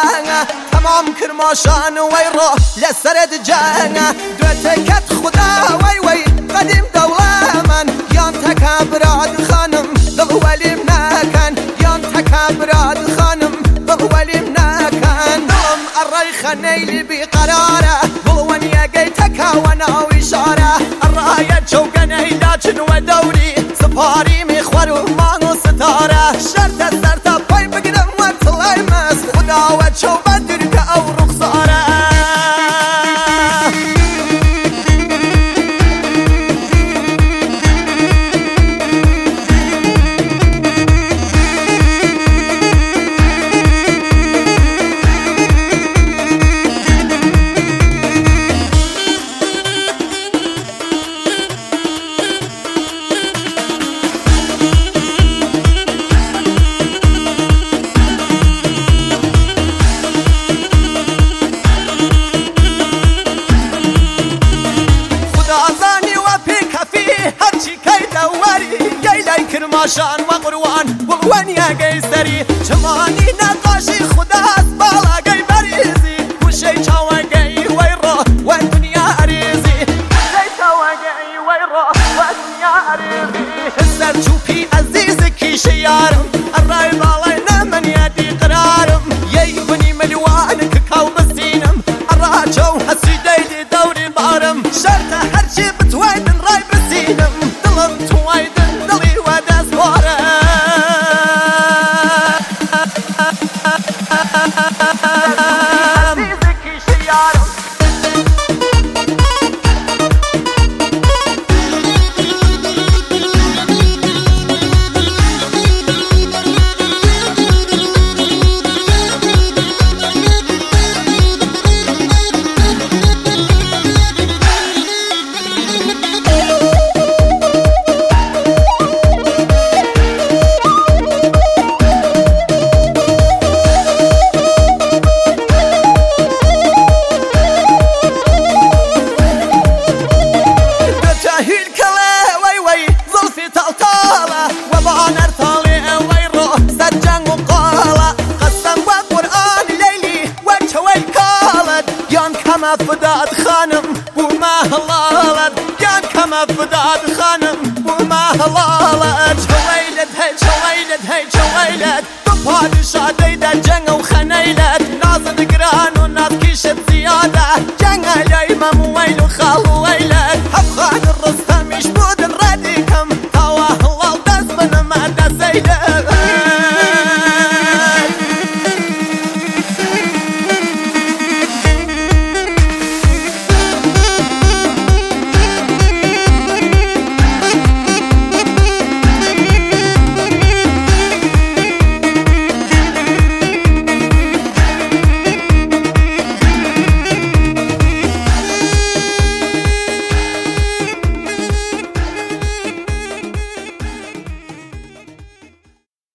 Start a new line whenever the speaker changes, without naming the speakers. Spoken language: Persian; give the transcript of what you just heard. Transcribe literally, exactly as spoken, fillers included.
جنگه تمام کرماشان وی رو لسرد جنگه دوتکت خدا وی وی قدیم دوله من یان تکبراد خانم دل ولیم نکن یان تکبراد خانم دل ولیم نکن دلم الرای خنیلی بی قراره بلوان یگی تکاونا و اشاره الرای چوگنی داچن و دوری سپاری میخور و مان و ستاره شرط سرتا پای بگیرم و طلای مست خدا و چوبه درگه او رخصاره کرماشان و قروان بلوان یا گیسری چمانی نقاشی خدا بالا گی بریزی وشی چاوا گی وی رو و دنیا عریزی وشی چاوا گی وی رو و دنیا عریزی سر چوپی عزیز کیش یارم الرای بالای نمن یادی قرارم یی بنی ملوان ککاو بسینم الرا چو حسی دیدی دوری بارم شرط هرچی بتویدن رای بسینم دلم تویدن دلی و دست باره عزیز کیش یارم كما فداد خانم وما هلالت كان كما فداد خانم وما هلالت شويلت هي شويلت هي شويلت ببادشاه ديدا جنو